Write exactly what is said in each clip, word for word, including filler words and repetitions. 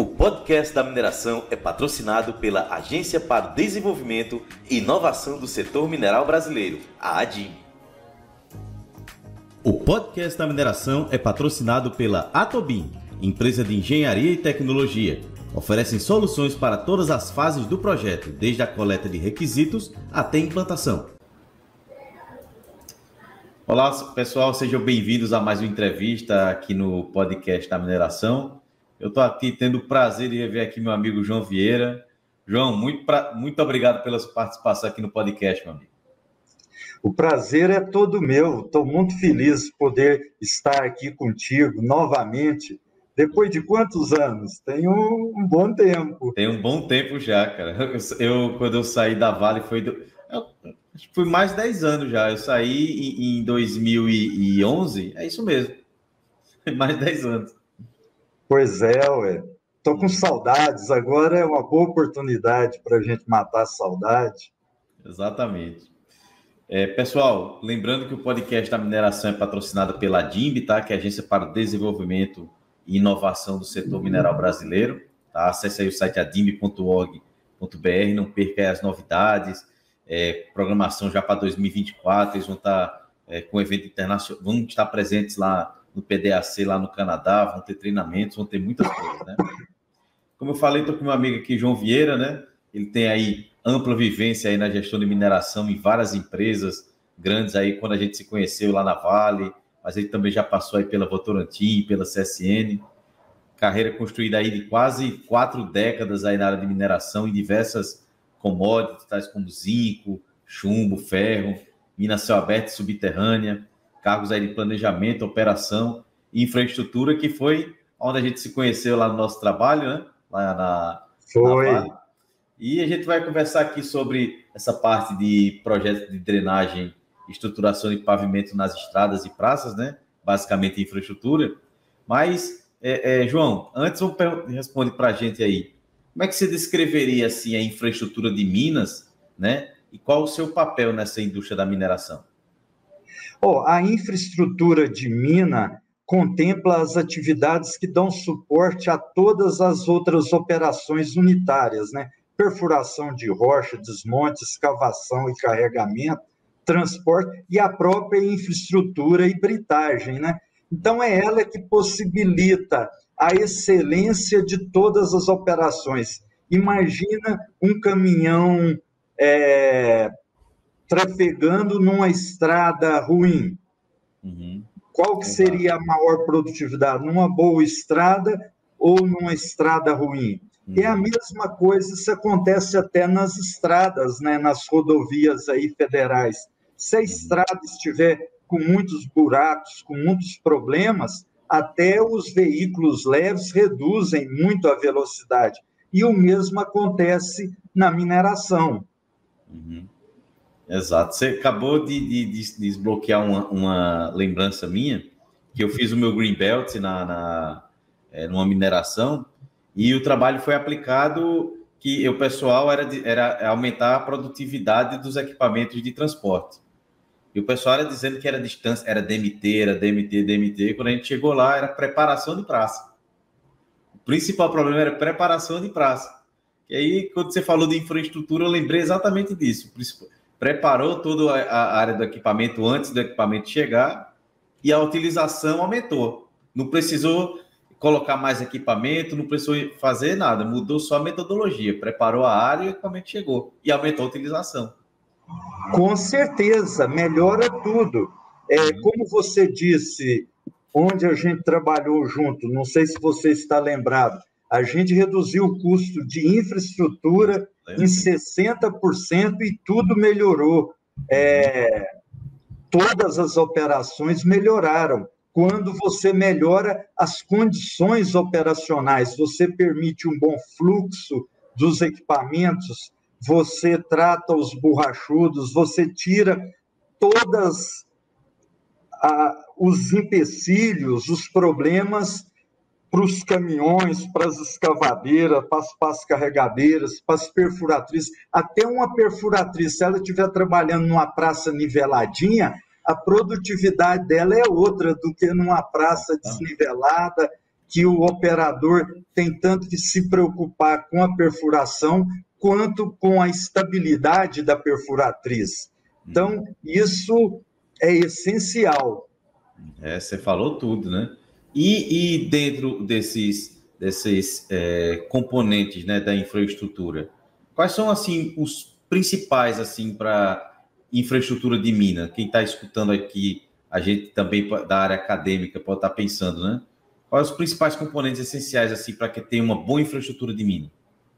O podcast da mineração é patrocinado pela Agência para o Desenvolvimento e Inovação do Setor Mineral Brasileiro, a ADIM. O podcast da mineração é patrocinado pela Atobin, empresa de engenharia e tecnologia. Oferecem soluções para todas as fases do projeto, desde a coleta de requisitos até a implantação. Olá, pessoal, sejam bem-vindos a mais uma entrevista aqui no podcast da mineração. Eu estou aqui tendo o prazer de rever aqui meu amigo João Vieira. João, muito, pra... muito obrigado pela sua participação aqui no podcast, meu amigo. O prazer é todo meu. Estou muito feliz de poder estar aqui contigo novamente. Depois de quantos anos? Tem um, um bom tempo. Tem um bom tempo já, cara. Eu, eu quando eu saí da Vale, foi, do... eu, acho que foi mais de dez anos já. Eu saí em, em dois mil e onze, é isso mesmo. Mais de dez anos. Pois é, ué. Estou com saudades. Agora é uma boa oportunidade para a gente matar a saudade. Exatamente. É, pessoal, lembrando que o podcast da mineração é patrocinado pela ADIMB, tá? Que é a Agência para o Desenvolvimento e Inovação do Setor Mineral Brasileiro. Tá? Acesse aí o site adimb ponto org ponto br, não perca aí as novidades, é, programação já para dois mil e vinte e quatro, eles vão estar é, com evento internacional, vão estar presentes lá no P D A C, lá no Canadá, vão ter treinamentos, vão ter muitas coisas, né? Como eu falei, estou com meu amigo aqui, João Vieira, né? Ele tem aí ampla vivência aí na gestão de mineração em várias empresas grandes aí, quando a gente se conheceu lá na Vale, mas ele também já passou aí pela Votorantim, pela C S N, carreira construída aí de quase quatro décadas aí na área de mineração em diversas commodities, tais como zinco, chumbo, ferro, mina céu aberto e subterrânea, cargos aí de planejamento, operação e infraestrutura, que foi onde a gente se conheceu lá no nosso trabalho, né? Lá na, foi. na Vale. E a gente vai conversar aqui sobre essa parte de projetos de drenagem, estruturação de pavimento nas estradas e praças, né? Basicamente infraestrutura. Mas, é, é, João, antes você responde para a gente aí, como é que você descreveria assim, a infraestrutura de Minas, né? E qual o seu papel nessa indústria da mineração? Oh, a infraestrutura de mina contempla as atividades que dão suporte a todas as outras operações unitárias, né? Perfuração de rocha, desmonte, escavação e carregamento, transporte e a própria infraestrutura e britagem, né? Então, é ela que possibilita a excelência de todas as operações. Imagina um caminhão é, trafegando numa estrada ruim. Uhum. Qual que seria a maior produtividade? Numa boa estrada ou numa estrada ruim? Uhum. É a mesma coisa, isso acontece até nas estradas, né, nas rodovias aí federais. Se a estrada estiver com muitos buracos, com muitos problemas, até os veículos leves reduzem muito a velocidade. E o mesmo acontece na mineração. Uhum. Exato. Você acabou de, de, de desbloquear uma, uma lembrança minha, que eu fiz o meu Greenbelt na, na, é, numa mineração, e o trabalho foi aplicado que o pessoal era, de, era aumentar a produtividade dos equipamentos de transporte. E o pessoal era dizendo que era distância, era D M T, era D M T, D M T. Quando a gente chegou lá, era preparação de praça. O principal problema era preparação de praça. E aí, quando você falou de infraestrutura, eu lembrei exatamente disso. Preparou toda a área do equipamento antes do equipamento chegar e a utilização aumentou. Não precisou colocar mais equipamento, não precisou fazer nada, mudou só a metodologia. Preparou a área e o equipamento chegou e aumentou a utilização. Com certeza, melhora tudo. É, como você disse, onde a gente trabalhou junto, não sei se você está lembrado, a gente reduziu o custo de infraestrutura em sessenta por cento e tudo melhorou. É, todas as operações melhoraram. Quando você melhora as condições operacionais, você permite um bom fluxo dos equipamentos, você trata os borrachudos, você tira todos os empecilhos, os problemas para os caminhões, para as escavadeiras, para as pás carregadeiras, para as perfuratrizes. Até uma perfuratriz, se ela estiver trabalhando numa praça niveladinha, a produtividade dela é outra do que numa praça desnivelada, que o operador tem tanto que se preocupar com a perfuração quanto com a estabilidade da perfuratriz. Então, isso é essencial. É, você falou tudo, né? E, e dentro desses, desses é, componentes, né, da infraestrutura, quais são, assim, os principais, assim, para infraestrutura de mina? Quem está escutando aqui, a gente também da área acadêmica pode estar pensando, né? Quais os principais componentes essenciais, assim, para que tenha uma boa infraestrutura de mina?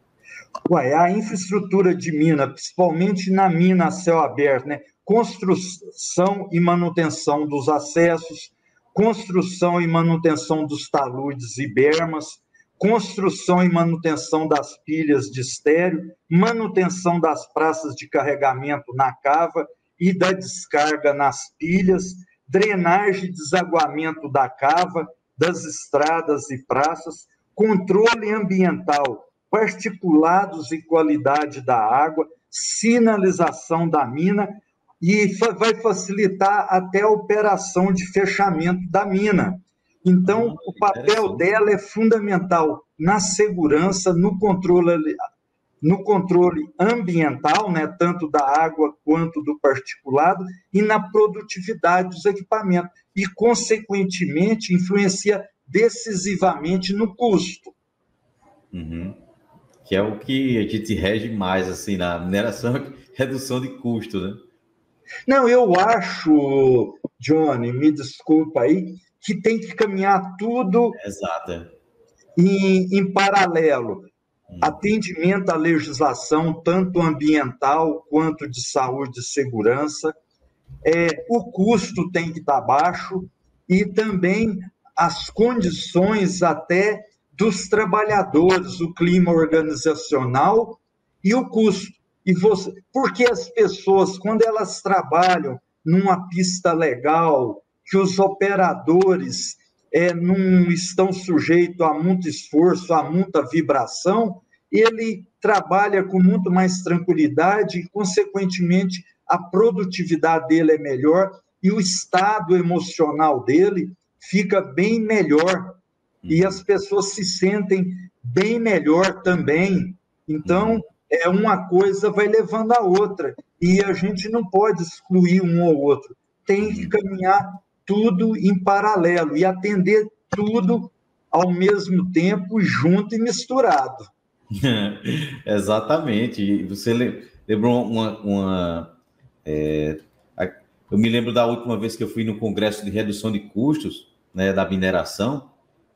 Ué, a infraestrutura de mina, principalmente na mina a céu aberto, né? Construção e manutenção dos acessos, construção e manutenção dos taludes e bermas, construção e manutenção das pilhas de estéreo, manutenção das praças de carregamento na cava e da descarga nas pilhas, drenagem e desaguamento da cava, das estradas e praças, controle ambiental, particulados e qualidade da água, sinalização da mina, e vai facilitar até a operação de fechamento da mina. Então, ah, o papel dela é fundamental na segurança, no controle, no controle ambiental, né, tanto da água quanto do particulado, e na produtividade dos equipamentos. E, consequentemente, influencia decisivamente no custo. Uhum. Que é o que a gente rege mais, assim, na mineração, redução de custo, né? Não, eu acho, Johnny, me desculpa aí, que tem que caminhar tudo Exato. Em, em paralelo. Hum. Atendimento à legislação, tanto ambiental quanto de saúde e segurança. É, o custo tem que estar baixo e também as condições até dos trabalhadores, o clima organizacional e o custo. E você, porque as pessoas, quando elas trabalham numa pista legal, que os operadores é, não estão sujeitos a muito esforço, a muita vibração, ele trabalha com muito mais tranquilidade e, consequentemente, a produtividade dele é melhor e o estado emocional dele fica bem melhor. E as pessoas se sentem bem melhor também. Então, é uma coisa vai levando a outra. E a gente não pode excluir um ou outro. Tem que caminhar tudo em paralelo e atender tudo ao mesmo tempo, junto e misturado. Exatamente. Você lembrou uma... uma é, eu me lembro da última vez que eu fui no Congresso de Redução de Custos, né, da mineração,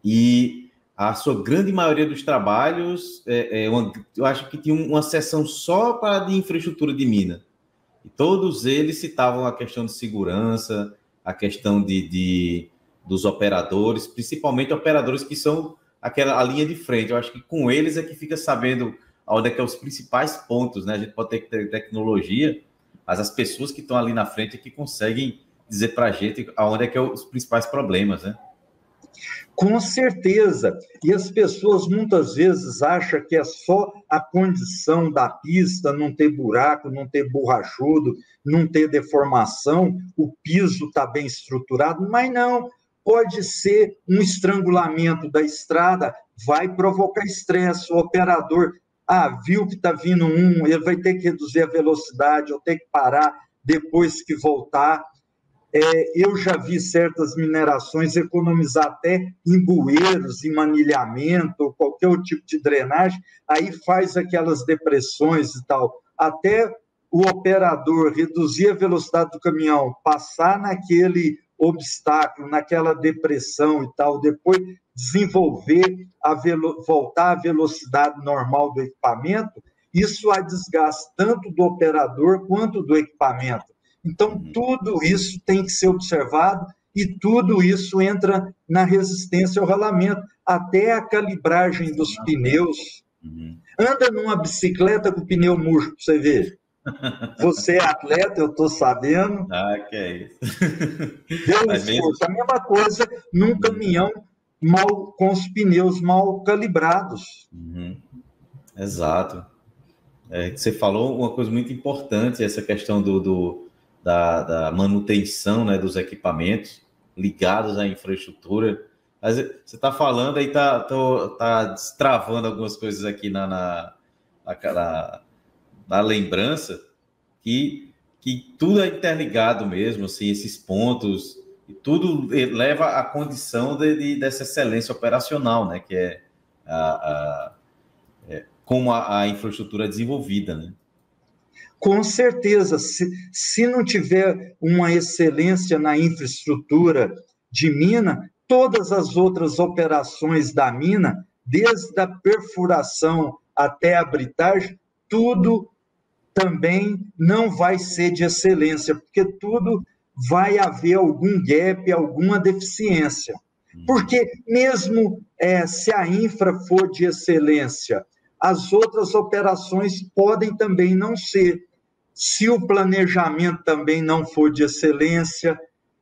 e a sua grande maioria dos trabalhos, é, é uma, eu acho que tinha uma seção só para de infraestrutura de mina. E todos eles citavam a questão de segurança, a questão de, de, dos operadores, principalmente operadores que são aquela a linha de frente. Eu acho que com eles é que fica sabendo onde é que é os principais pontos, né? A gente pode ter tecnologia, mas as pessoas que estão ali na frente é que conseguem dizer para a gente aonde é que é os principais problemas, né? Com certeza. E as pessoas muitas vezes acham que é só a condição da pista, não ter buraco, não ter borrachudo, não ter deformação, o piso está bem estruturado, mas não. Pode ser um estrangulamento da estrada, vai provocar estresse. O operador, ah, viu que está vindo um, ele vai ter que reduzir a velocidade, ou ter que parar depois que voltar. É, eu já vi certas minerações economizar até em bueiros, em manilhamento, ou qualquer tipo de drenagem, aí faz aquelas depressões e tal. Até o operador reduzir a velocidade do caminhão, passar naquele obstáculo, naquela depressão e tal, depois desenvolver, a velo... voltar à velocidade normal do equipamento, isso há desgaste tanto do operador quanto do equipamento. Então, tudo isso tem que ser observado e tudo isso entra na resistência ao ralamento, até a calibragem dos pneus. Uhum. Anda numa bicicleta com pneu murcho, para você ver. Você é atleta, eu estou sabendo. Ah, que é isso. Deu esforço. A mesma coisa num caminhão mal, com os pneus mal calibrados. Uhum. Exato. É, você falou uma coisa muito importante, essa questão do... do... Da, da manutenção, né, dos equipamentos ligados à infraestrutura. Mas você está falando aí, está tá, tá destravando algumas coisas aqui na, na, na, na lembrança, que, que tudo é interligado mesmo, assim, esses pontos, e tudo leva à condição de, de, dessa excelência operacional, né? Que é, a, a, é como a, a infraestrutura é desenvolvida, né? Com certeza, se, se não tiver uma excelência na infraestrutura de mina, todas as outras operações da mina, desde a perfuração até a britagem, tudo também não vai ser de excelência, porque tudo vai haver algum gap, alguma deficiência. Porque mesmo é, se a infra for de excelência, as outras operações podem também não ser. Se o planejamento também não for de excelência,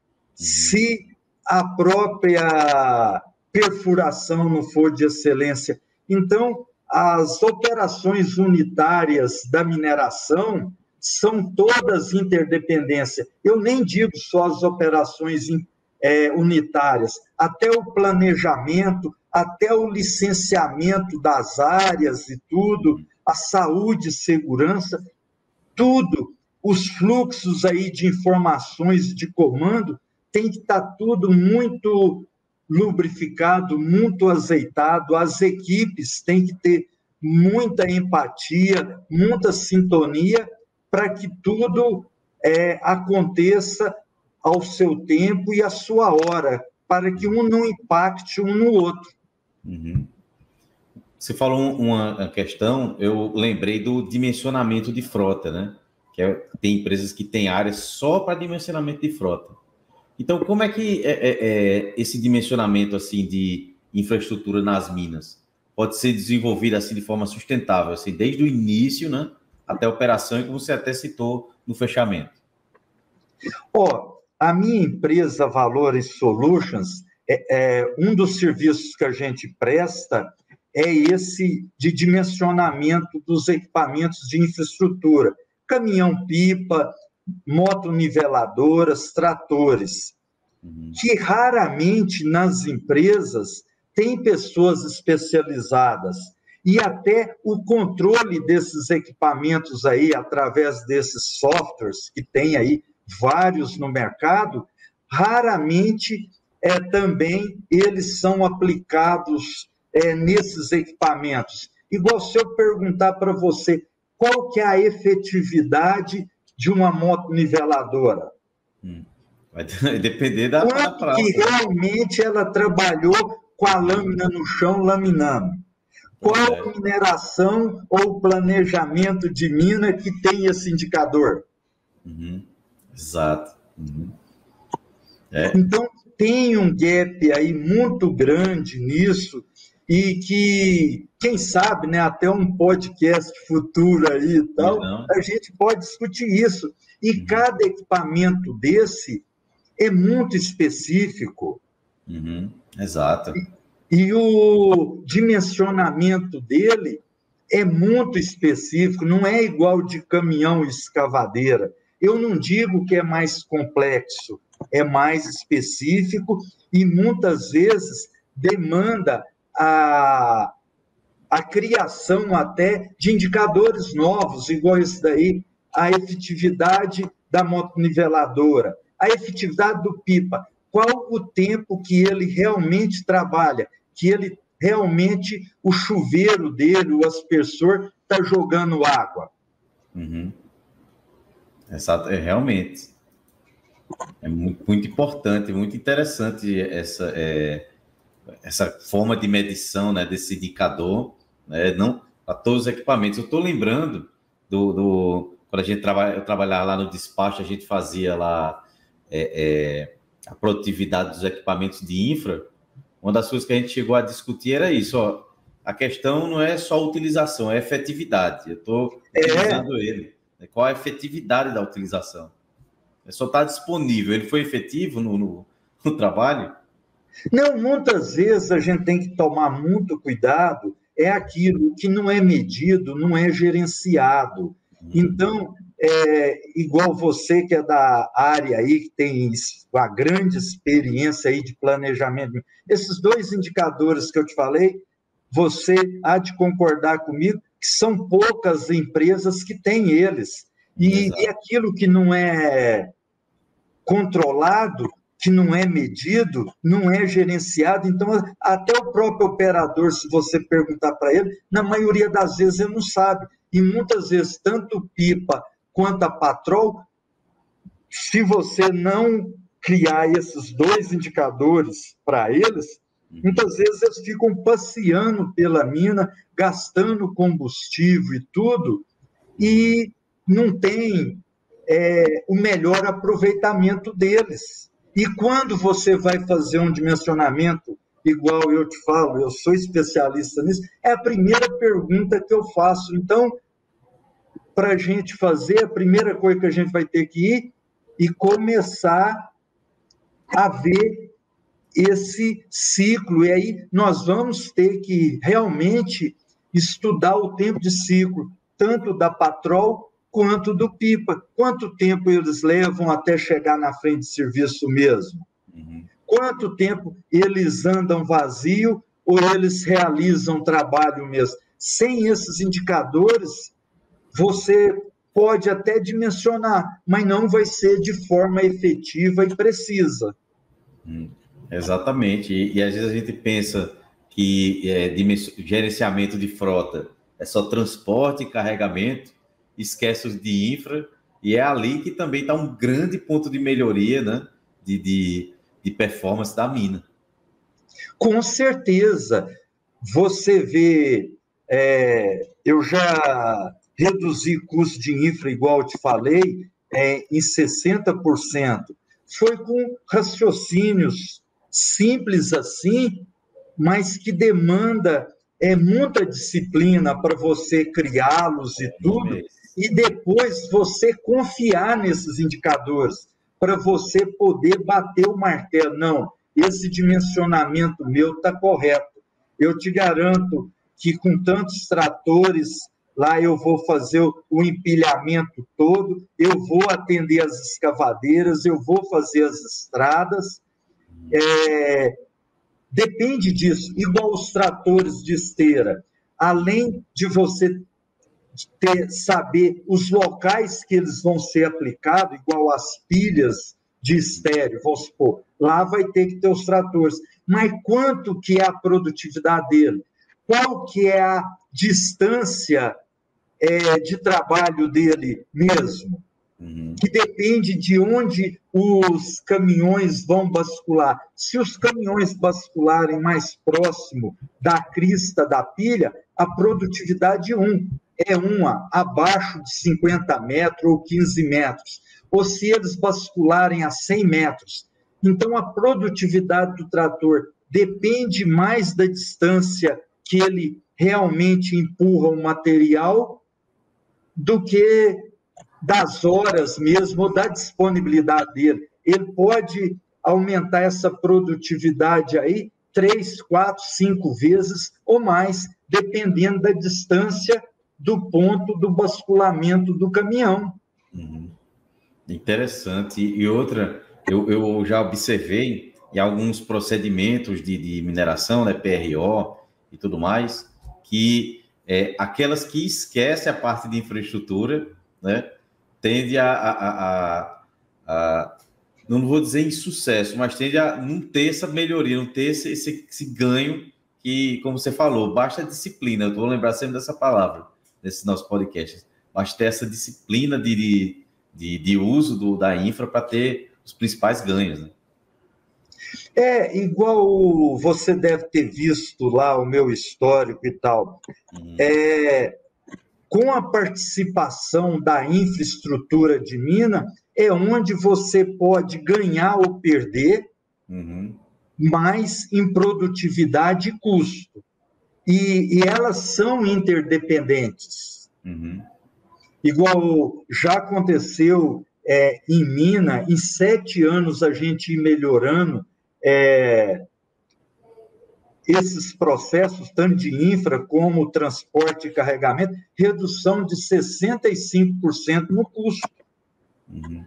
se a própria perfuração não for de excelência. Então, as operações unitárias da mineração são todas interdependência. Eu nem digo só as operações é, unitárias, até o planejamento, até o licenciamento das áreas e tudo, a saúde e segurança, tudo, os fluxos aí de informações de comando, tem que estar tudo muito lubrificado, muito azeitado, as equipes têm que ter muita empatia, muita sintonia, para que tudo é, aconteça ao seu tempo e à sua hora, para que um não impacte um no outro. Uhum. Você falou uma questão, eu lembrei do dimensionamento de frota, né? Que é, tem empresas que têm áreas só para dimensionamento de frota. Então, como é que é, é, é, esse dimensionamento assim de infraestrutura nas minas pode ser desenvolvido assim de forma sustentável, assim, desde o início, né, até a operação, e como você até citou no fechamento? Ó, oh, a minha empresa Valores Solutions, é, é, um dos serviços que a gente presta é esse de dimensionamento dos equipamentos de infraestrutura, caminhão-pipa, motoniveladoras, tratores, uhum. que raramente nas empresas tem pessoas especializadas, e até o controle desses equipamentos aí, através desses softwares, que tem aí vários no mercado, raramente é, também eles são aplicados é, nesses equipamentos. Igual se eu perguntar para você, qual que é a efetividade de uma moto-niveladora? Hum. Vai depender da, da praça. Que realmente ela trabalhou com a lâmina no chão, laminando. Qual é. a mineração ou planejamento de mina que tem esse indicador? Uhum. Exato. Uhum. É. Então, tem um gap aí muito grande nisso, e que, quem sabe, né, até um podcast futuro aí e tal, não. a gente pode discutir isso. E uhum. cada equipamento desse é muito específico. Uhum. Exato. E, e o dimensionamento dele é muito específico, não é igual de caminhão e escavadeira. Eu não digo que é mais complexo, é mais específico e muitas vezes demanda a, a criação até de indicadores novos, igual esse daí, a efetividade da motoniveladora, a efetividade do pipa, qual o tempo que ele realmente trabalha, que ele realmente, o chuveiro dele, o aspersor, está jogando água. Uhum. Exato, é, realmente. É muito, muito importante, muito interessante essa, é, essa forma de medição, né, desse indicador, né, não para todos os equipamentos. Eu estou lembrando do, do quando a gente trabalha, eu trabalhava lá no despacho, a gente fazia lá é, é, a produtividade dos equipamentos de infra. Uma das coisas que a gente chegou a discutir era isso, ó, a questão não é só a utilização, é a efetividade. Eu estou utilizando é. ele. Qual a efetividade da utilização? É só estar disponível. Ele foi efetivo no, no, no trabalho? Não, muitas vezes a gente tem que tomar muito cuidado, é aquilo que não é medido, não é gerenciado. Hum. Então, é, igual você que é da área aí, que tem uma grande experiência aí de planejamento, esses dois indicadores que eu te falei, você há de concordar comigo que são poucas empresas que têm eles. E, e aquilo que não é controlado, que não é medido, não é gerenciado. Então, até o próprio operador, se você perguntar para ele, na maioria das vezes ele não sabe. E muitas vezes, tanto o Pipa quanto a Patrol, se você não criar esses dois indicadores para eles, muitas vezes eles ficam passeando pela mina, gastando combustível e tudo, e não tem é, o melhor aproveitamento deles. E quando você vai fazer um dimensionamento, igual eu te falo, eu sou especialista nisso, é a primeira pergunta que eu faço. Então, para a gente fazer, a primeira coisa que a gente vai ter que ir e começar a ver esse ciclo. E aí nós vamos ter que realmente estudar o tempo de ciclo, tanto da Patrol quanto do Pipa. Quanto tempo eles levam até chegar na frente de serviço mesmo? Uhum. Quanto tempo eles andam vazio ou eles realizam trabalho mesmo? Sem esses indicadores, você pode até dimensionar, mas não vai ser de forma efetiva e precisa. Hum, exatamente. E, e às vezes a gente pensa que é, gerenciamento de frota é só transporte e carregamento, esquece os de infra, e é ali que também está um grande ponto de melhoria, né, de, de, de performance da mina. Com certeza. Você vê, é, eu já reduzi custo de infra, igual eu te falei, é, em sessenta por cento. Foi com raciocínios simples assim, mas que demanda é, muita disciplina para você criá-los e tudo, e depois você confiar nesses indicadores, para você poder bater o martelo. Não, esse dimensionamento meu está correto. Eu te garanto que com tantos tratores, lá eu vou fazer o empilhamento todo, eu vou atender as escavadeiras, eu vou fazer as estradas. É, depende disso, igual os tratores de esteira. Além de você ter, saber os locais que eles vão ser aplicados, igual as pilhas de estéreo, vamos supor, lá vai ter que ter os tratores. Mas quanto que é a produtividade dele? Qual que é a distância é, de trabalho dele mesmo? Uhum. Que depende de onde os caminhões vão bascular. Se os caminhões bascularem mais próximo da crista da pilha, a produtividade um, é uma abaixo de cinquenta metros ou quinze metros. Ou se eles bascularem a cem metros. Então, a produtividade do trator depende mais da distância que ele realmente empurra o material do que das horas mesmo, ou da disponibilidade dele. Ele pode aumentar essa produtividade aí três, quatro, cinco vezes ou mais, dependendo da distância do ponto do basculamento do caminhão. Uhum. Interessante. E outra, eu, eu já observei em alguns procedimentos de, de mineração, né, P R O e tudo mais, que é, aquelas que esquecem a parte de infraestrutura, né, tende a, a, a, a, não vou dizer insucesso, mas tende a não ter essa melhoria, não ter esse, esse, esse ganho que, como você falou, basta disciplina. Eu vou lembrar sempre dessa palavra nesse nosso podcast. Basta ter essa disciplina de, de, de, de uso do, da infra para ter os principais ganhos, né? É, igual você deve ter visto lá o meu histórico e tal. Uhum. É, com a participação da infraestrutura de mina, é onde você pode ganhar ou perder, uhum, mais em produtividade e custo. E, e elas são interdependentes. Uhum. Igual já aconteceu é, em mina, em sete anos a gente ir melhorando é, esses processos, tanto de infra como transporte e carregamento, redução de sessenta e cinco por cento no custo. Uhum.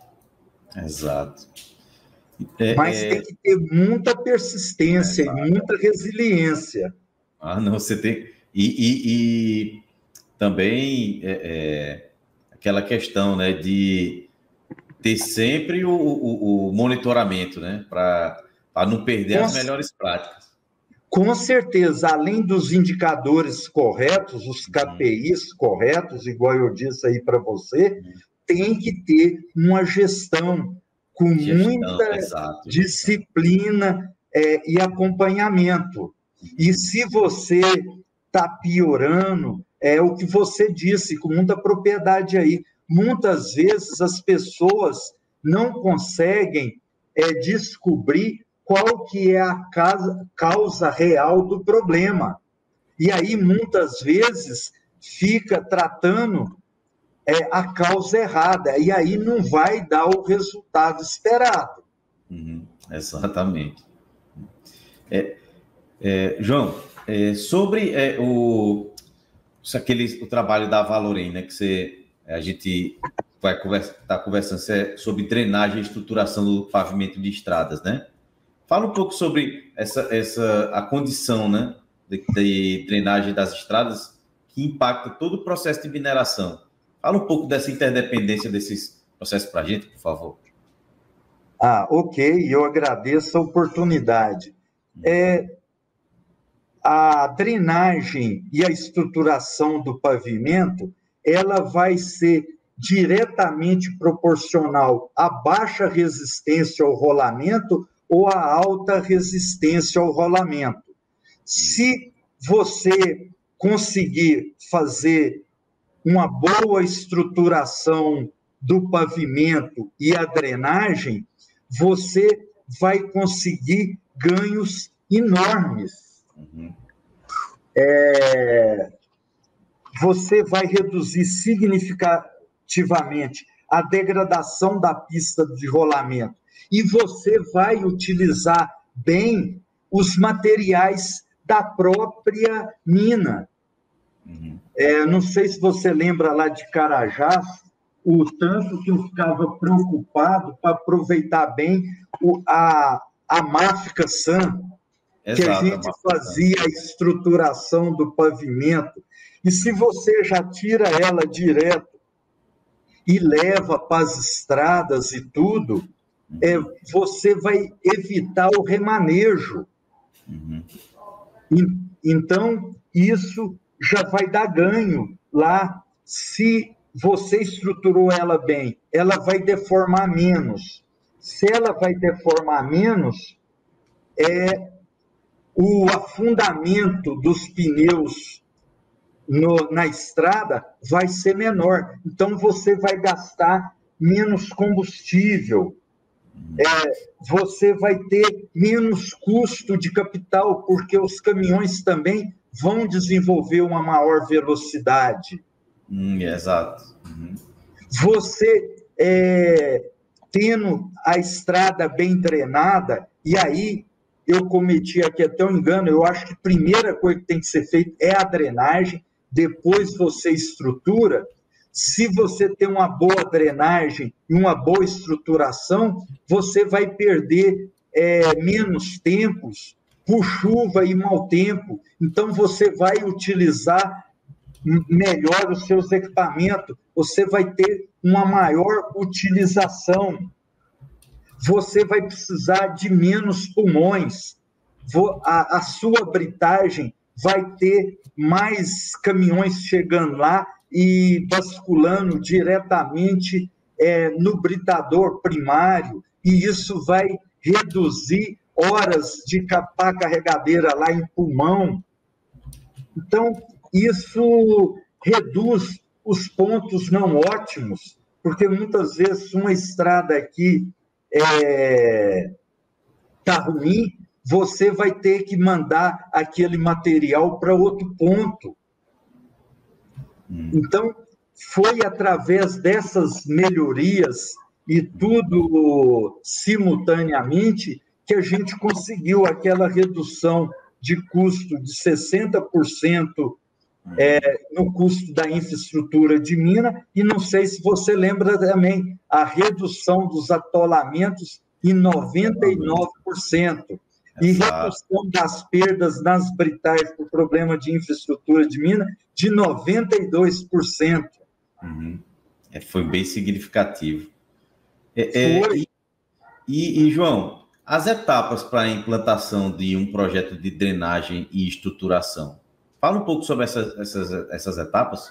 Exato. É, Mas é... tem que ter muita persistência é, e muita resiliência. Ah, não, você tem... E, e, e também é, é, aquela questão, né, de ter sempre o, o, o monitoramento, né, para não perder Com as melhores práticas. Com certeza, além dos indicadores corretos, os K P Is uhum. corretos, igual eu disse aí para você, uhum. tem que ter uma gestão com gestão, muita exato, disciplina é, e acompanhamento. Uhum. E se você está piorando, é o que você disse com muita propriedade aí, muitas vezes as pessoas não conseguem é, descobrir qual que é a causa, causa real do problema. E aí, muitas vezes, fica tratando é, a causa errada, e aí não vai dar o resultado esperado. Uhum, exatamente. É, é, João, é, sobre é, o, aquele, o trabalho da Valorem, né, que você, a gente vai conversa, tá conversando é sobre drenagem e estruturação do pavimento de estradas, né? Fala um pouco sobre essa, essa, a condição, né, de, de drenagem das estradas que impacta todo o processo de mineração. Fala um pouco dessa interdependência desses processos para a gente, por favor. Ah, ok, eu agradeço a oportunidade. É, a drenagem e a estruturação do pavimento, ela vai ser diretamente proporcional à baixa resistência ao rolamento ou a alta resistência ao rolamento. Se você conseguir fazer uma boa estruturação do pavimento e a drenagem, você vai conseguir ganhos enormes. Uhum. É, você vai reduzir significativamente a degradação da pista de rolamento. E você vai utilizar bem os materiais da própria mina. Uhum. É, não sei se você lembra lá de Carajás, o tanto que eu ficava preocupado para aproveitar bem o, a, a Máfica San, que Exato, a gente a fazia a estruturação do pavimento. E se você já tira ela direto e leva para as estradas e tudo, é, você vai evitar o remanejo. Uhum. E, então, isso já vai dar ganho lá. Se você estruturou ela bem, ela vai deformar menos. Se ela vai deformar menos, é, o afundamento dos pneus no, na estrada vai ser menor. Então, você vai gastar menos combustível. É, você vai ter menos custo de capital, porque os caminhões também vão desenvolver uma maior velocidade. Hum, exato. Uhum. Você, é, tendo a estrada bem drenada, e aí eu cometi aqui até um engano, eu acho que a primeira coisa que tem que ser feita é a drenagem, depois você estrutura. Se você tem uma boa drenagem e uma boa estruturação, você vai perder é, menos tempos por chuva e mau tempo. Então, você vai utilizar melhor os seus equipamentos, você vai ter uma maior utilização. Você vai precisar de menos pulmões. A, a sua britagem vai ter mais caminhões chegando lá e basculando diretamente é, no britador primário, e isso vai reduzir horas de pá carregadeira lá em pulmão. Então, isso reduz os pontos não ótimos, porque muitas vezes uma estrada aqui está é, ruim, você vai ter que mandar aquele material para outro ponto. Então, foi através dessas melhorias e tudo simultaneamente que a gente conseguiu aquela redução de custo de sessenta por cento é, no custo da infraestrutura de mina, e não sei se você lembra também a redução dos atolamentos em noventa e nove por cento. E redução das perdas nas britais por problema de infraestrutura de mina de noventa e dois por cento. Uhum. É, foi bem significativo. É, é, e, e, e, João, as etapas para a implantação de um projeto de drenagem e estruturação. Fala um pouco sobre essas, essas, essas etapas.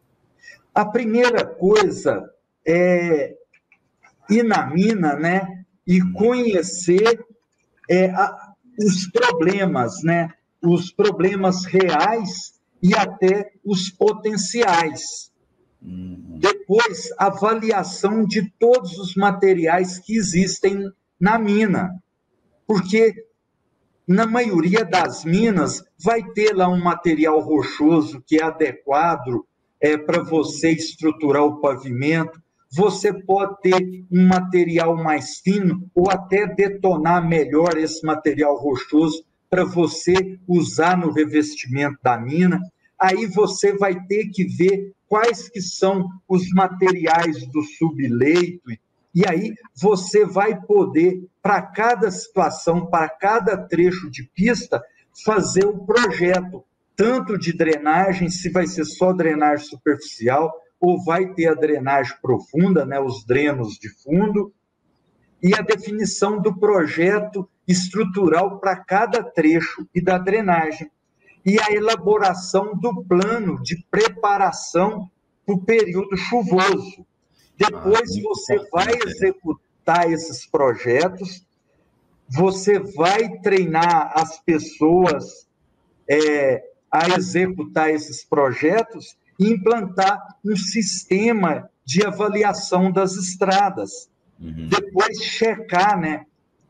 A primeira coisa é ir na mina, né, e conhecer é, a, os problemas, né, os problemas reais e até os potenciais. Uhum. Depois, avaliação de todos os materiais que existem na mina, porque na maioria das minas vai ter lá um material rochoso que é adequado é, para você estruturar o pavimento. Você pode ter um material mais fino ou até detonar melhor esse material rochoso para você usar no revestimento da mina. Aí você vai ter que ver quais que são os materiais do subleito, e aí você vai poder, para cada situação, para cada trecho de pista, fazer o projeto, tanto de drenagem, se vai ser só drenagem superficial, ou vai ter a drenagem profunda, né, os drenos de fundo, e a definição do projeto estrutural para cada trecho e da drenagem, e a elaboração do plano de preparação para o período chuvoso. Depois ah, você vai executar esses projetos, você vai treinar as pessoas é, a executar esses projetos e implantar um sistema de avaliação das estradas. Uhum. Depois checar, né,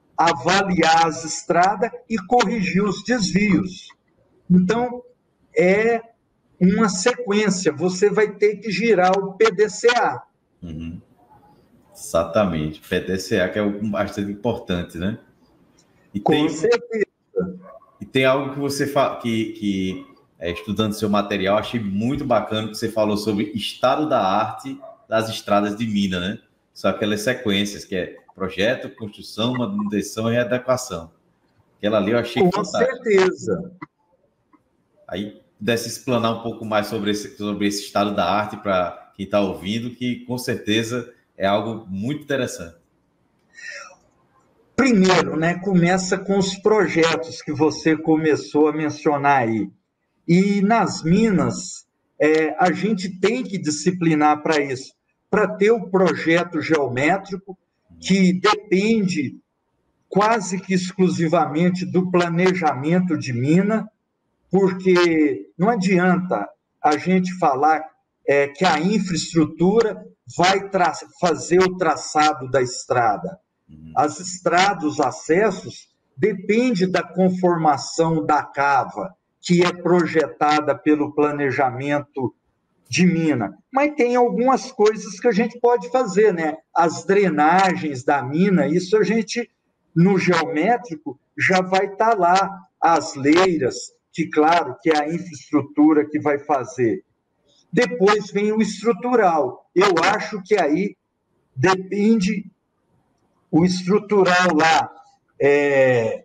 avaliar as estradas e corrigir os desvios. Então, é uma sequência, você vai ter que girar o P D C A. Uhum. Exatamente, P D C A, que é bastante importante, né? E Com tem, certeza. E tem algo que você fa... que, que é, estudando seu material, achei muito bacana que você falou sobre estado da arte das estradas de mina, né? São aquelas sequências que é projeto, construção, manutenção e readequação. Aquela ali eu achei Com fantástica. Com certeza. Aí pudesse explanar um pouco mais sobre esse, sobre esse estado da arte para quem está ouvindo, que com certeza é algo muito interessante. Primeiro, né, começa com os projetos que você começou a mencionar aí. E nas minas, é, a gente tem que disciplinar para isso, para ter o projeto geométrico, que depende quase que exclusivamente do planejamento de mina, porque não adianta a gente falar é, que a infraestrutura vai fazer o traçado da estrada. As estradas, os acessos, depende da conformação da cava, que é projetada pelo planejamento de mina. Mas tem algumas coisas que a gente pode fazer, né? As drenagens da mina, isso a gente, no geométrico, já vai estar lá. As leiras, que, claro, que é a infraestrutura que vai fazer. Depois vem o estrutural. Eu acho que aí depende... O estrutural lá, é,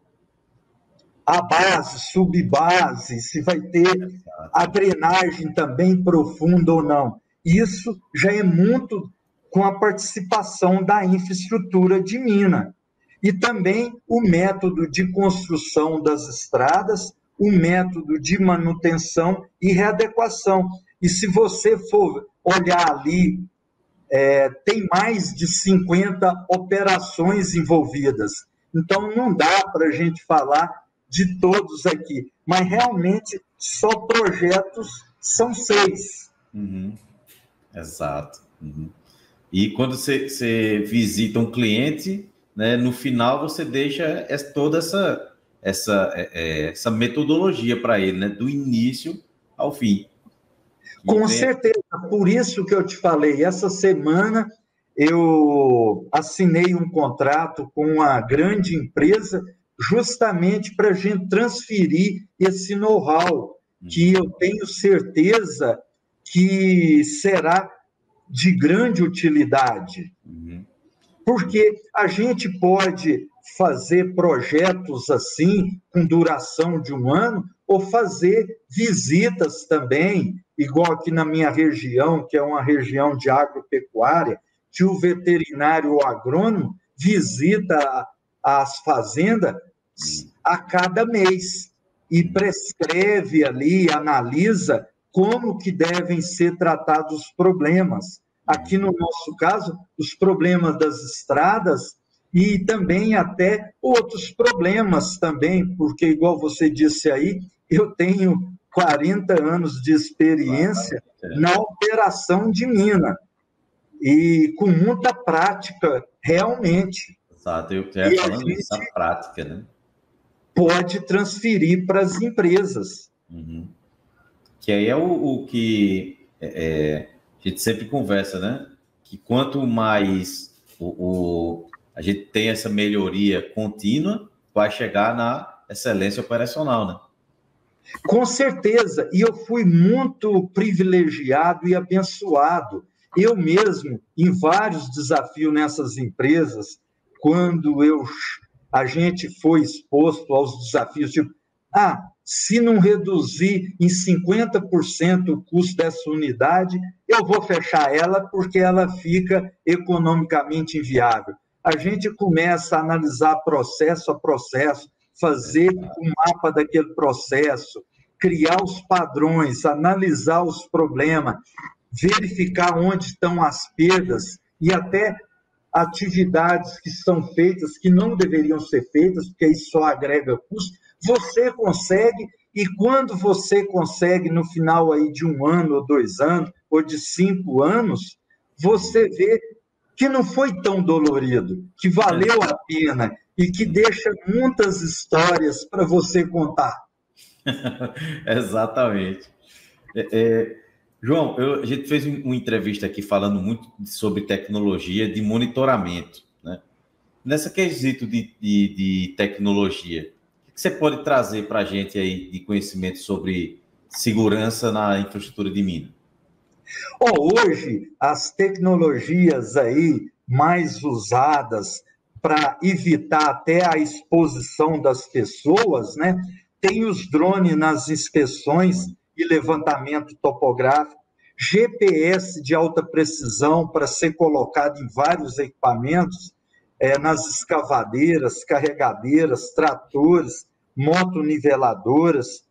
a base, subbase, se vai ter a drenagem também profunda ou não. Isso já é muito com a participação da infraestrutura de mina. E também o método de construção das estradas, o método de manutenção e readequação. E se você for olhar ali, É, tem mais de cinquenta operações envolvidas. Então, não dá para a gente falar de todos aqui, mas realmente só projetos são seis. Uhum. Exato. Uhum. E quando você, você visita um cliente, né, no final você deixa toda essa, essa, essa metodologia para ele, né, do início ao fim. Com certeza, por isso que eu te falei, essa semana eu assinei um contrato com uma grande empresa justamente para a gente transferir esse know-how, que eu tenho certeza que será de grande utilidade. Uhum. Porque a gente pode fazer projetos assim, com duração de um ano, ou fazer visitas também, igual aqui na minha região, que é uma região de agropecuária, que o veterinário ou agrônomo visita as fazendas a cada mês e prescreve ali, analisa como que devem ser tratados os problemas. Aqui no nosso caso, os problemas das estradas e também até outros problemas também, porque, igual você disse aí, eu tenho quarenta anos de experiência na operação de mina e com muita prática, realmente. Exato, eu já ia falando isso, a prática, né? Pode transferir para as empresas. Uhum. Que aí é o, o que é, a gente sempre conversa, né? Que quanto mais o, o, a gente tem essa melhoria contínua, vai chegar na excelência operacional, né? Com certeza, e eu fui muito privilegiado e abençoado. Eu mesmo, em vários desafios nessas empresas, quando eu, a gente foi exposto aos desafios, tipo, ah, se não reduzir em cinquenta por cento o custo dessa unidade, eu vou fechar ela porque ela fica economicamente inviável. A gente começa a analisar processo a processo, fazer um mapa daquele processo, criar os padrões, analisar os problemas, verificar onde estão as perdas e até atividades que são feitas que não deveriam ser feitas, porque isso só agrega custo. Você consegue, e quando você consegue, no final aí de um ano, ou dois anos, ou de cinco anos, você vê que não foi tão dolorido, que valeu a pena e que deixa muitas histórias para você contar. Exatamente. É, é, João, eu, a gente fez uma entrevista aqui falando muito sobre tecnologia de monitoramento, né? Nessa quesito de, de, de tecnologia, o que você pode trazer para a gente aí de conhecimento sobre segurança na infraestrutura de mina? Oh, hoje, as tecnologias aí mais usadas para evitar até a exposição das pessoas, né? Tem os drones nas inspeções e levantamento topográfico, G P S de alta precisão para ser colocado em vários equipamentos, é, nas escavadeiras, carregadeiras, tratores, motoniveladoras,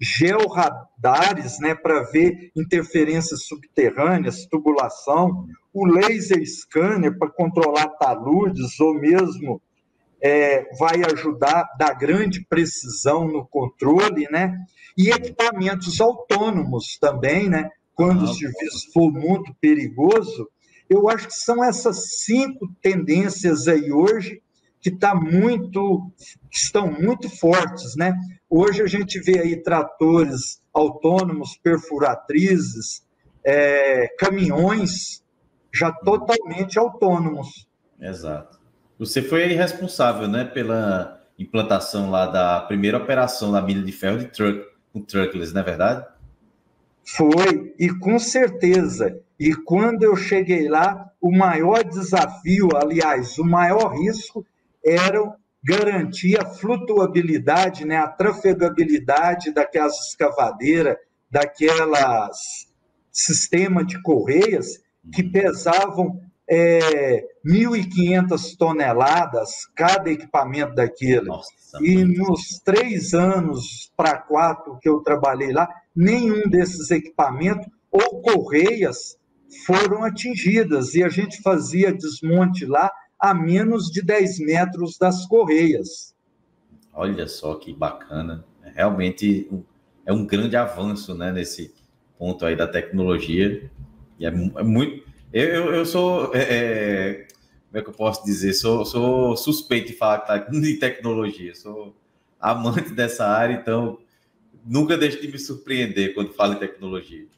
georradares, né, para ver interferências subterrâneas, tubulação, o laser scanner para controlar taludes, ou mesmo é, vai ajudar a dar grande precisão no controle, né? E equipamentos autônomos também, né? Quando o serviço for muito perigoso. Eu acho que são essas cinco tendências aí hoje que, tá muito, que estão muito fortes, né? Hoje a gente vê aí tratores autônomos, perfuratrizes, é, caminhões já totalmente autônomos. Exato. Você foi responsável, né, pela implantação lá da primeira operação da mina de ferro de truck, com truckless, não é verdade? Foi, e com certeza. E quando eu cheguei lá, o maior desafio, aliás, o maior risco era garantir a flutuabilidade, né, a trafegabilidade daquelas escavadeiras, daquelas sistema de correias que pesavam é, mil e quinhentas toneladas cada equipamento daquele. Nossa, e nos três anos para quatro que eu trabalhei lá, nenhum desses equipamentos ou correias foram atingidas, e a gente fazia desmonte lá a menos de dez metros das correias. Olha só que bacana. Realmente é um grande avanço, né, nesse ponto aí da tecnologia. E é, é muito... Eu, eu, eu sou... É, é... Como é que eu posso dizer? Sou, sou suspeito de falar de tecnologia. Sou amante dessa área, então nunca deixo de me surpreender quando falo em tecnologia.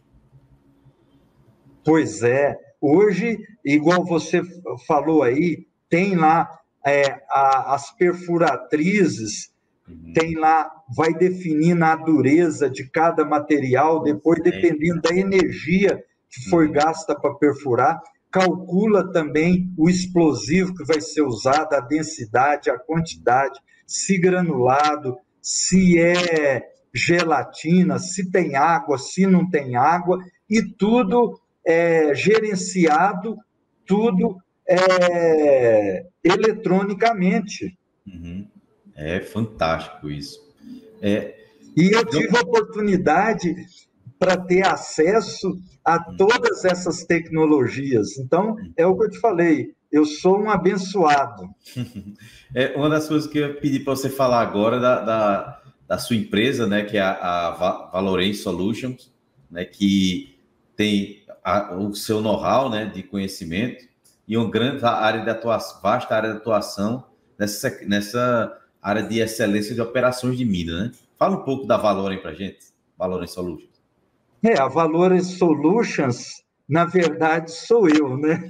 Pois é. Hoje, igual você falou aí, tem lá é, a, as perfuratrizes Uhum. Tem lá, vai definindo a dureza de cada material, depois dependendo da energia que foi uhum. gasta para perfurar, calcula também o explosivo que vai ser usado, a densidade, a quantidade, se granulado, se é gelatina, se tem água, se não tem água, e tudo é gerenciado, tudo é, eletronicamente. Uhum. É fantástico isso. É... E eu tive a oportunidade para ter acesso a todas essas tecnologias. Então, é o que eu te falei, eu sou um abençoado. É uma das coisas que eu pedi para você falar agora da, da, da sua empresa, né, que é a, a Valorem Solutions, né, que tem a, o seu know-how, né, de conhecimento e uma grande área de atuação, vasta área de atuação nessa, nessa área de excelência de operações de mina, né? Fala um pouco da Valorem para a gente, Valorem Solutions. É, a Valorem Solutions, na verdade, sou eu, né?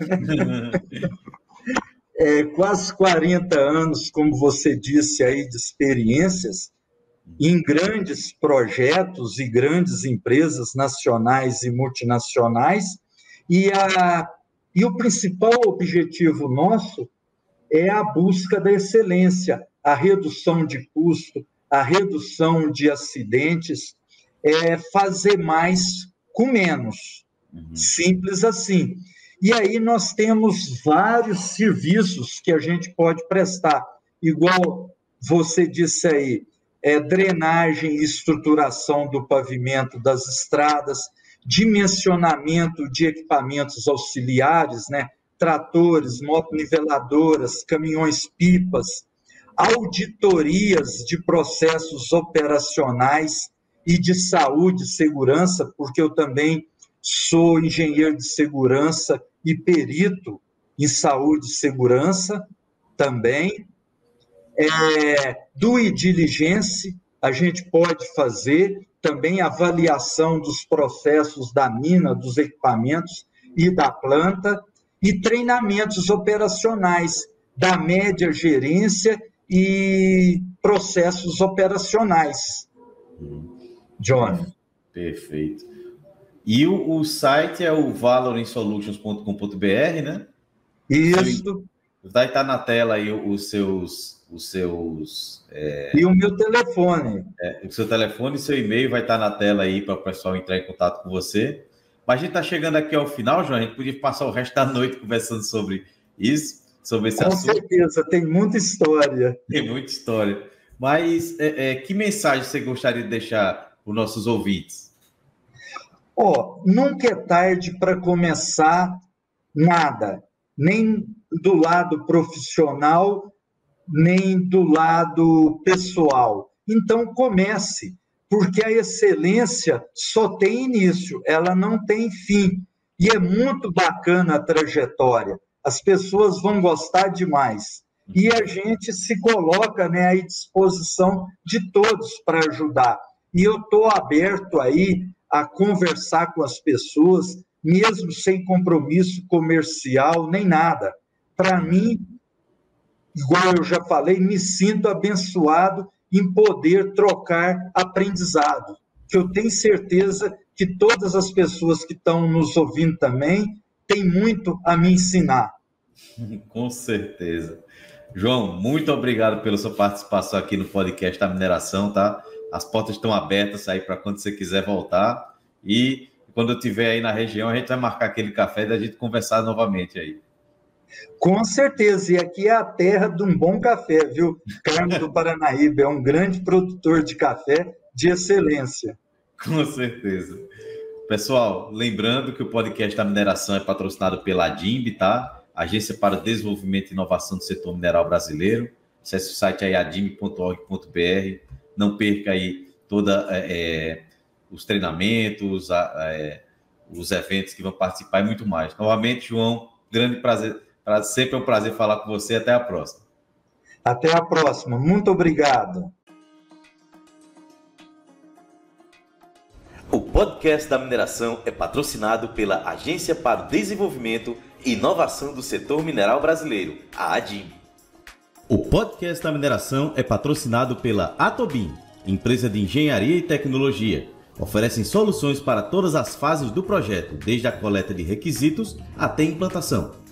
É, quase quarenta anos, como você disse aí, de experiências em grandes projetos e grandes empresas nacionais e multinacionais, e, a, e o principal objetivo nosso é a busca da excelência, a redução de custo, a redução de acidentes, é fazer mais com menos. Uhum. Simples assim. E aí nós temos vários serviços que a gente pode prestar, igual você disse aí, é, drenagem e estruturação do pavimento das estradas, dimensionamento de equipamentos auxiliares, né? Tratores, motoniveladoras, caminhões-pipas, auditorias de processos operacionais e de saúde e segurança, porque eu também sou engenheiro de segurança e perito em saúde e segurança também. É, due diligence, a gente pode fazer também avaliação dos processos da mina, dos equipamentos e da planta, e treinamentos operacionais da média gerência e processos operacionais. John. Perfeito. E o, o site é o valorem solutions ponto com ponto b r, né? Isso. Vai estar na tela aí os seus... Os seus é... E o meu telefone. É, o seu telefone e seu e-mail vai estar na tela aí para o pessoal entrar em contato com você. Mas a gente está chegando aqui ao final, João. A gente podia passar o resto da noite conversando sobre isso, sobre esse com assunto. Com certeza, tem muita história. Tem muita história. Mas é, é, que mensagem você gostaria de deixar para os nossos ouvintes? Ó, oh, nunca é tarde para começar nada, nem do lado profissional, nem do lado pessoal. Então, comece, porque a excelência só tem início, ela não tem fim. E é muito bacana a trajetória, as pessoas vão gostar demais. E a gente se coloca, né, à disposição de todos para ajudar. E eu estou aberto aí a conversar com as pessoas, mesmo sem compromisso comercial, nem nada. Para mim, igual eu já falei, me sinto abençoado em poder trocar aprendizado, que eu tenho certeza que todas as pessoas que estão nos ouvindo também têm muito a me ensinar. Com certeza. João, muito obrigado pela sua participação aqui no podcast da mineração, tá? As portas estão abertas aí para quando você quiser voltar. E quando eu estiver aí na região, a gente vai marcar aquele café e a gente conversar novamente aí. Com certeza, e aqui é a terra de um bom café, viu? Carmo do Paranaíba é um grande produtor de café de excelência. Com certeza. Pessoal, lembrando que o podcast da mineração é patrocinado pela ADIMB, tá? Agência para o Desenvolvimento e Inovação do Setor Mineral Brasileiro. Acesse o site aí, adimb ponto org ponto b r. Não perca aí todos é, os treinamentos, a, é, os eventos que vão participar e muito mais. Novamente, João, grande prazer. Sempre é um prazer falar com você. Até a próxima. Até a próxima. Muito obrigado. O podcast da mineração é patrocinado pela Agência para o Desenvolvimento e Inovação do Setor Mineral Brasileiro, a ADIMB. O podcast da mineração é patrocinado pela Atobin, empresa de engenharia e tecnologia. Oferecem soluções para todas as fases do projeto, desde a coleta de requisitos até a implantação.